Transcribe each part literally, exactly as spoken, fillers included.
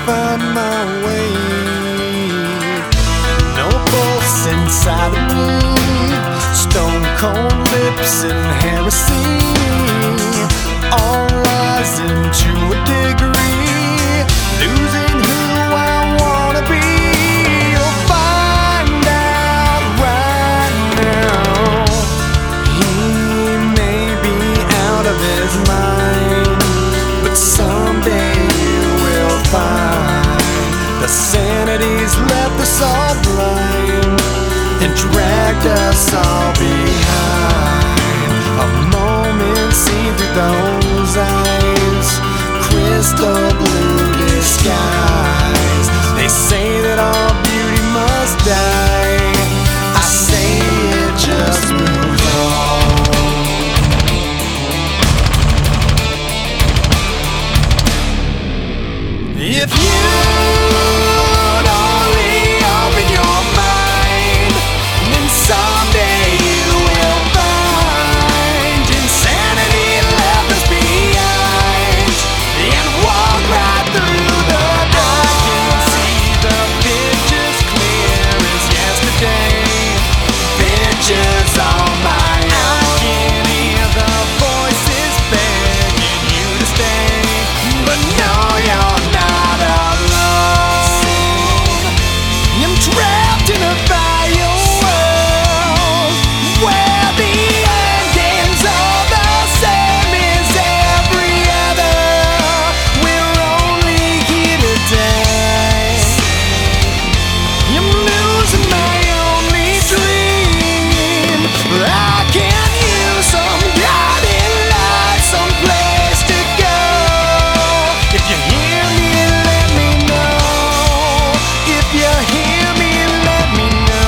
find my way. No pulse inside of me, stone cold lips and heresy, all rising to a degree, losing who I wanna be. You'll find out right now, he may be out of his mind, but someday you will find the sanity's left us all blind and dragged us all behind. A moment seen through those eyes, crystal blue disguise. They say that all beauty must die, I say it just moves on. If you'd only open your mind, then someday you will find insanity left us behind and walk right through the dark. I can see the pictures clear as yesterday, pictures on my own. I can hear the voices begging you to stay, but no, you're not alone. I'm trapped in a vile world where the ending's all the same as every other. We're only here today. I'm losing my only dream. I can use some guiding light, some place to go. If you hear me, let me know. If you hear me, let me know.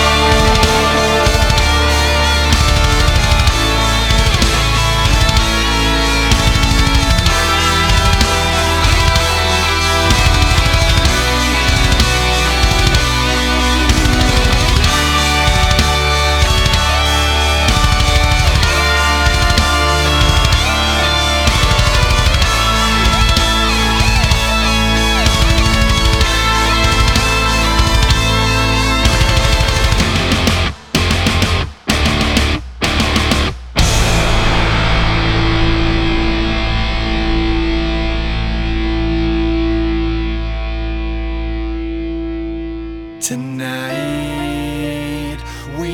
Tonight we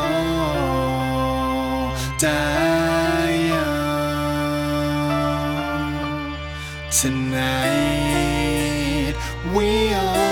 all die young. Tonight we all